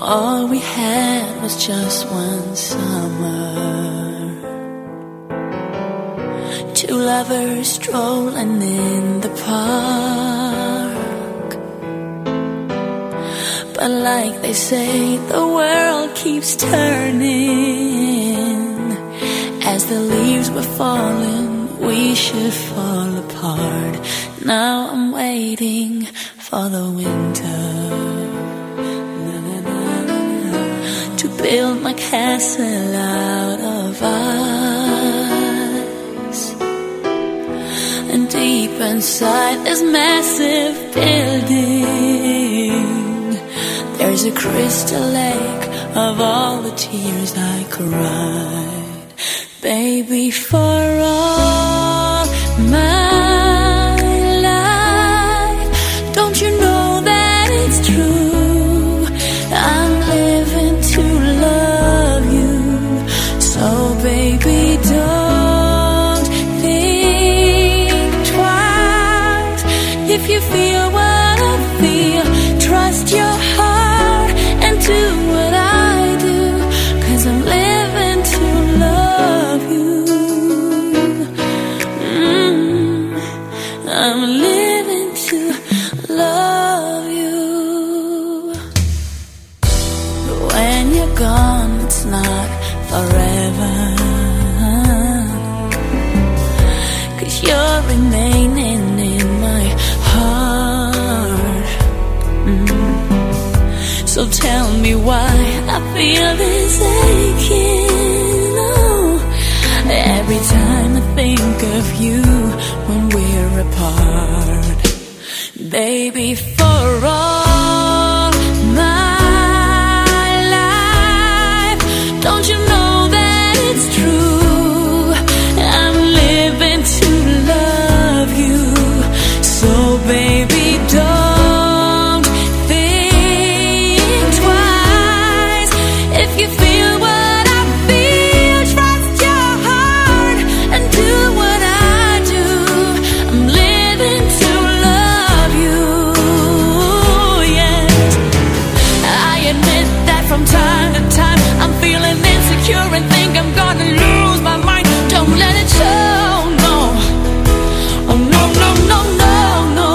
All we had was just one summer. Two lovers strolling in the park. But like they say, the world keeps turning. As the leaves were falling, we should fall apart. Now I'm waiting for the winter to build my castle out of ice. And deep inside this massive building, there's a crystal lake of all the tears I cried. Baby, for all my life, don't you know that it's true? I'm living to love you. So baby, don't think twice. If you feel what I feel, trust your heart and do what I do. 'Cause I'm living to love you. I'm living to love you. When you're gone, it's not forever. 'Cause you're remaining in my heart. So tell me why I feel this aching. Oh, every time I think of you when we're apart. Baby, for all my life, don't you know that it's true? I'm living to love you. So baby, don't think twice. If you feel what I feel, trust your heart and do what I do. I'm living to love you, yes. I admit that from time to time I'm feeling insecure and think I'm gonna lose my mind. Don't let it show, no. Oh no, no, no, no, no.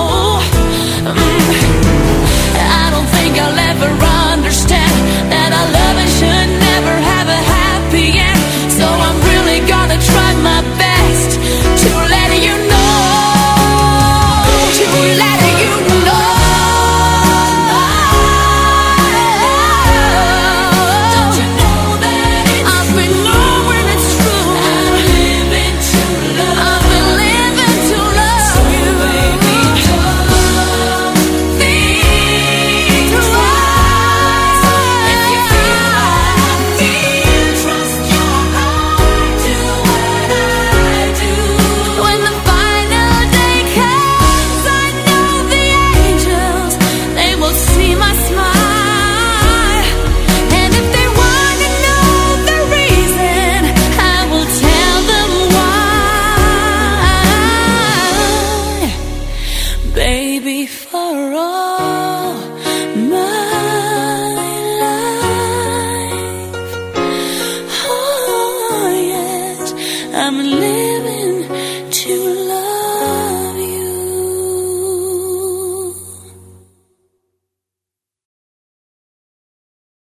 I don't think I'll ever understand that our love should never have a happy end. So I'm really gonna try my best to let you know, to let you know. Don't you know that I've been knowing it's true? I'm living to love. I've been living to love you. Baby, don't think twice. If you feel what I feel, trust your heart, do what I do. When the final day comes, I know the angels, they will see my smile. And if they want to know the reason, I will tell them why. Baby, for all my life, oh yes, I'm living to love